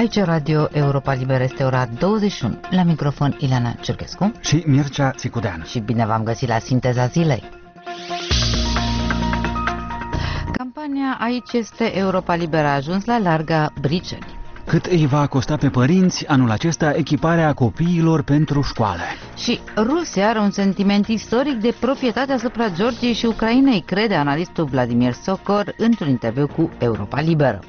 Aici Radio Europa Liberă, este ora 21. La microfon Ileana Cerchescu și Mircea Țicudean. Și bine v-am găsit la Sinteza Zilei. Campania Aici este Europa Liberă a ajuns la larga Briceni. Cât îi va costa pe părinți anul acesta echiparea copiilor pentru școală? Și Rusia are un sentiment istoric de proprietate asupra Georgiei și Ucrainei, crede analistul Vladimir Sokor într-un interviu cu Europa Liberă.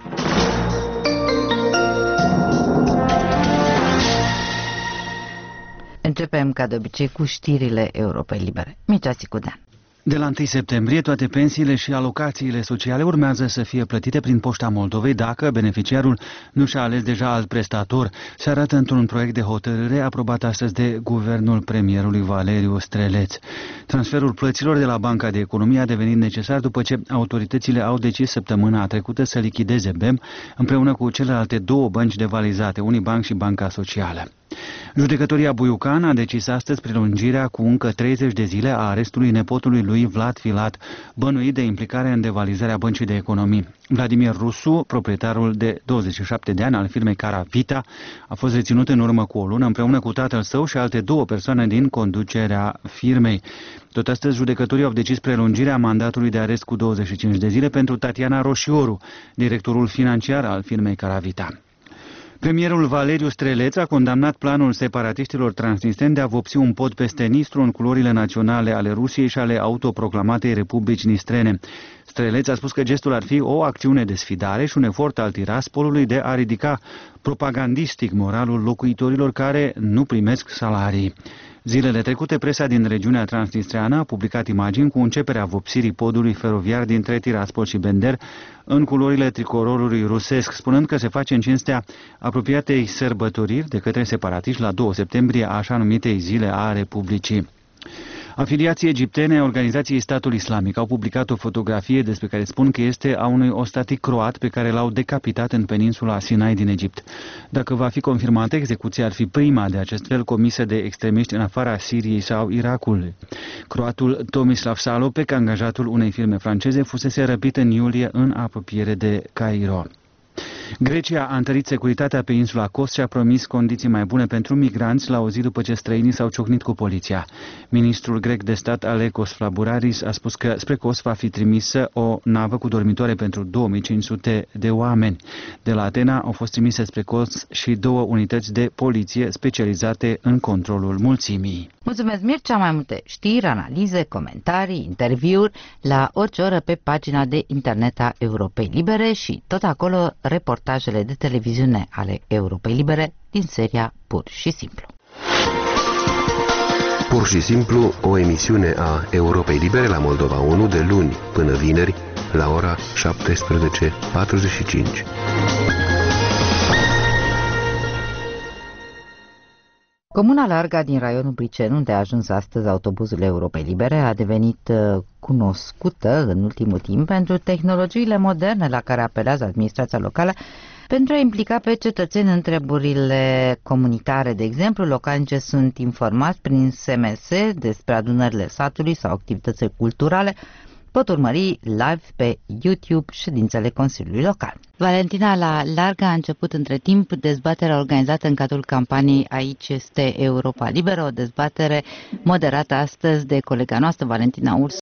Începem, ca de obicei, cu știrile Europei Libere. Mircea Țicudean. De la 1 septembrie, toate pensiile și alocațiile sociale urmează să fie plătite prin Poșta Moldovei dacă beneficiarul nu și-a ales deja alt prestator. Se arată într-un proiect de hotărâre aprobat astăzi de guvernul premierului Valeriu Streleț. Transferul plăților de la Banca de Economie a devenit necesar după ce autoritățile au decis săptămâna trecută să lichideze BEM împreună cu celelalte două bănci devalizate, Unibank și Banca Socială. Judecătoria Buiucan a decis astăzi prelungirea cu încă 30 de zile a arestului nepotului lui Vlad Filat, bănuit de implicare în devalizarea Băncii de Economii. Vladimir Rusu, proprietarul de 27 de ani al firmei Caravita, a fost reținut în urmă cu o lună împreună cu tatăl său și alte două persoane din conducerea firmei. Tot astăzi, judecătorii au decis prelungirea mandatului de arest cu 25 de zile pentru Tatiana Roșioru, directorul financiar al firmei Caravita. Premierul Valeriu Streleț a condamnat planul separatiștilor transnistreni de a vopsi un pod peste Nistru în culorile naționale ale Rusiei și ale autoproclamatei Republici Nistrene. Streleț a spus că gestul ar fi o acțiune de sfidare și un efort al Tiraspolului de a ridica propagandistic moralul locuitorilor care nu primesc salarii. Zilele trecute, presa din regiunea transnistreană a publicat imagini cu începerea vopsirii podului feroviar dintre Tiraspol și Bender în culorile tricolorului rusesc, spunând că se face în cinstea apropiatei sărbătoriri de către separatiști la 2 septembrie a așa numitei Zile a Republicii. Afiliații egiptene a Organizației Statul Islamic au publicat o fotografie despre care spun că este a unui ostatik croat pe care l-au decapitat în peninsula Sinai din Egipt. Dacă va fi confirmată, execuția ar fi prima de acest fel comisă de extremiști în afara Siriei sau Irakului. Croatul Tomislav Salopek, angajatul unei firme franceze, fusese răpit în iulie în apropiere de Cairo. Grecia a întărit securitatea pe insula Kos și a promis condiții mai bune pentru migranți la o zi după ce străinii s-au ciocnit cu poliția. Ministrul grec de stat Alekos Flabouraris a spus că spre Kos va fi trimisă o navă cu dormitoare pentru 2500 de oameni. De la Atena au fost trimise spre Kos și 2 unități de poliție specializate în controlul mulțimii. Mulțumesc, Mircea. Mai multe știri, analize, comentarii, interviuri la orice oră pe pagina de internet a Europei Libere și tot acolo reportajele de televiziune ale Europei Libere din seria Pur și Simplu. Pur și Simplu, o emisiune a Europei Libere la Moldova 1 de luni până vineri la ora 17:45. Comuna Larga din raionul Briceni, unde a ajuns astăzi autobuzul Europei Libere, a devenit cunoscută în ultimul timp pentru tehnologiile moderne la care apelează administrația locală pentru a implica pe cetățeni în treburile comunitare. De exemplu, localnicii sunt informați prin SMS despre adunările satului sau activitățile culturale. Pot urmări live pe YouTube ședințele Consiliului Local. Valentina, la Larga a început între timp dezbaterea organizată în cadrul campaniei Aici este Europa Liberă, o dezbatere moderată astăzi de colega noastră, Valentina Urs,